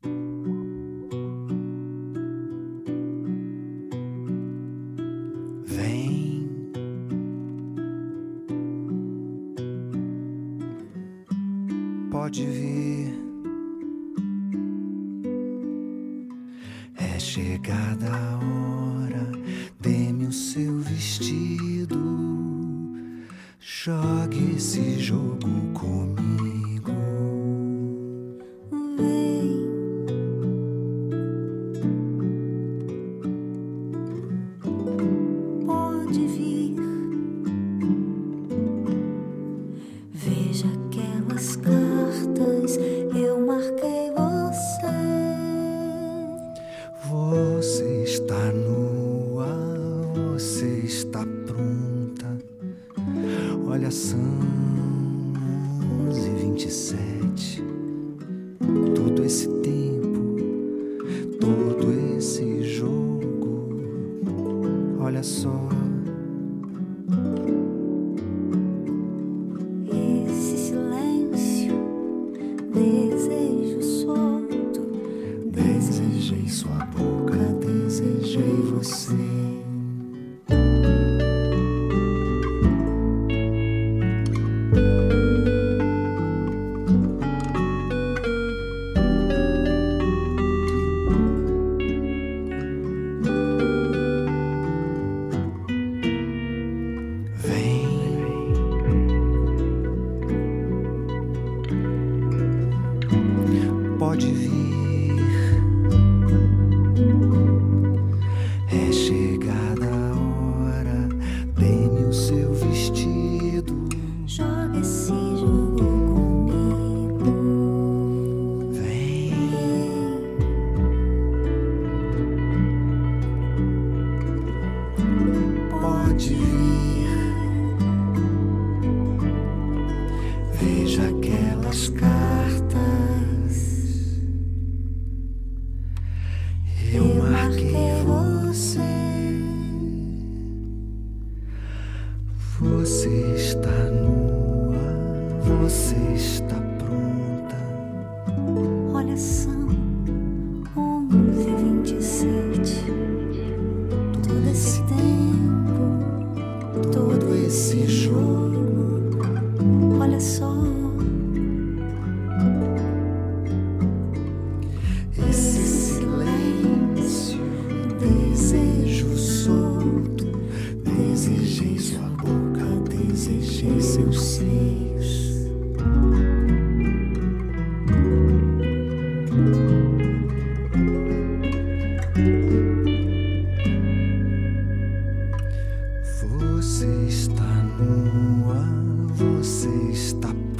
Vem, pode vir. É chegada a hora, dê-me o seu vestido, jogue esse jogo comigo. Vem, pode vir. Veja aquelas cartas, eu marquei você. Você está nua, você está pronta. Olha, são 11h27. Todo esse tempo, todo esse jogo. Olha só. Esse silêncio, desejo solto. Desejei sua boca, desejei você. Pode vir. É chegada a hora, dê-me o seu vestido, Joga esse jogo comigo. vem. Pode vir. Veja aquelas cartas, eu marquei você. Você está nua, você está pronta. Olha, são 11h27. Todo esse tempo, Todo esse jogo, olha só. esse silêncio, desejo solto. Desejei sua boca, desejei seus seios. Você está nua, você está